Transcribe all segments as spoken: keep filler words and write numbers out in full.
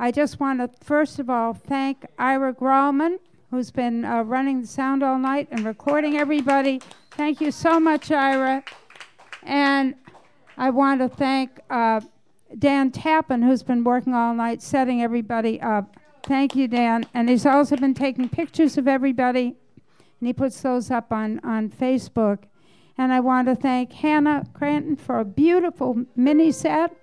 I just want to, first of all, thank Ira Grallman, who's been uh, running the sound all night and recording everybody. Thank you so much, Ira. And I want to thank uh, Dan Tappan, who's been working all night setting everybody up. Thank you, Dan. And he's also been taking pictures of everybody, and he puts those up on, on Facebook. And I want to thank Hannah Cranton for a beautiful mini set.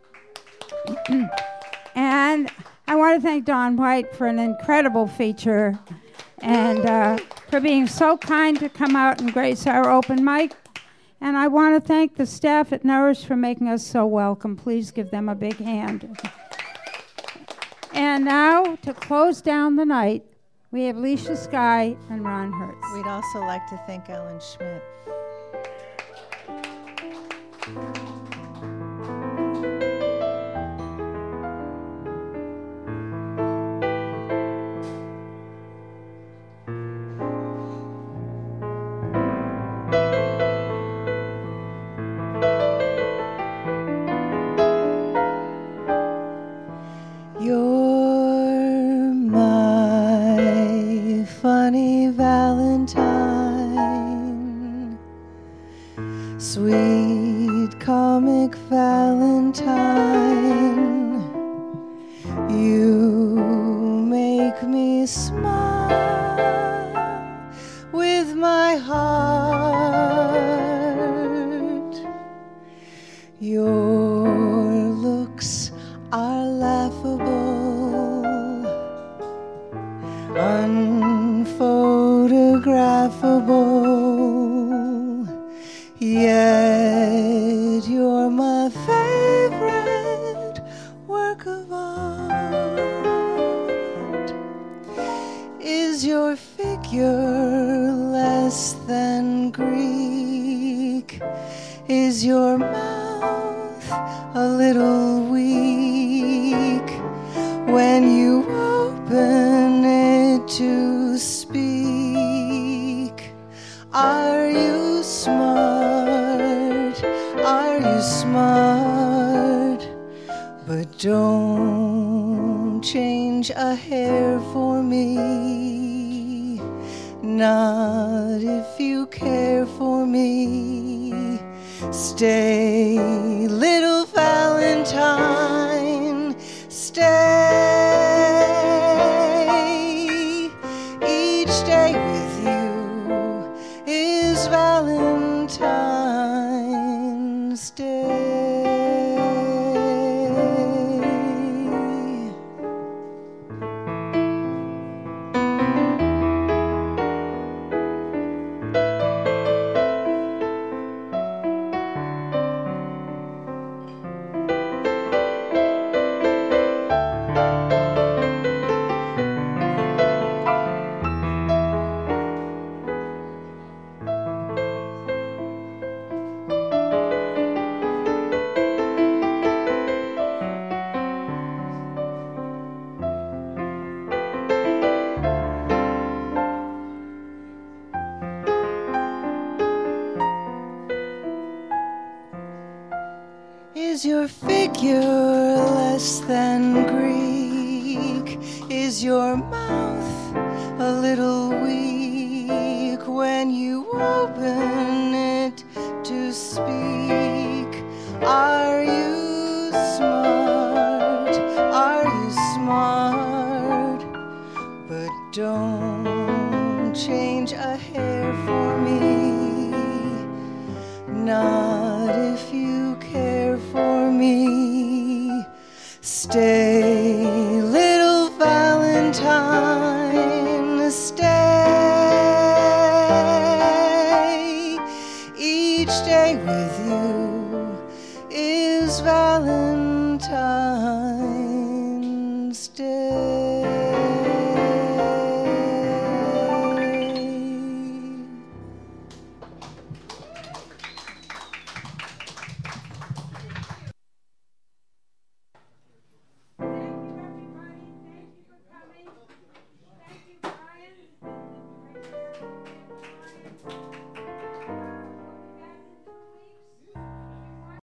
And I want to thank Don White for an incredible feature and uh, for being so kind to come out and grace our open mic. And I want to thank the staff at Nourish for making us so welcome. Please give them a big hand. And now, to close down the night, we have Leisha Sky and Ron Hertz. We'd also like to thank Ellen Schmidt. You're my funny Valentine, sweet comic Valentine. You make me smile with my heart. Your looks are laughable, unphotographable, yet you're my favorite work of art. Is your figure less than Greek? Is your mouth a little weak when you open it to speak? Are you smart? Are you smart? But don't change a hair for me, not if you care for me. Stay, little Valentine, stay. Each day with you is Valentine's Day. Is your figure less than Greek? Is your mouth a little weak when you open it to speak? Are you smart? Are you smart? But don't change a hair for me, not if you care for me. Stay, little Valentine, stay. Each day with you is Valentine's Day.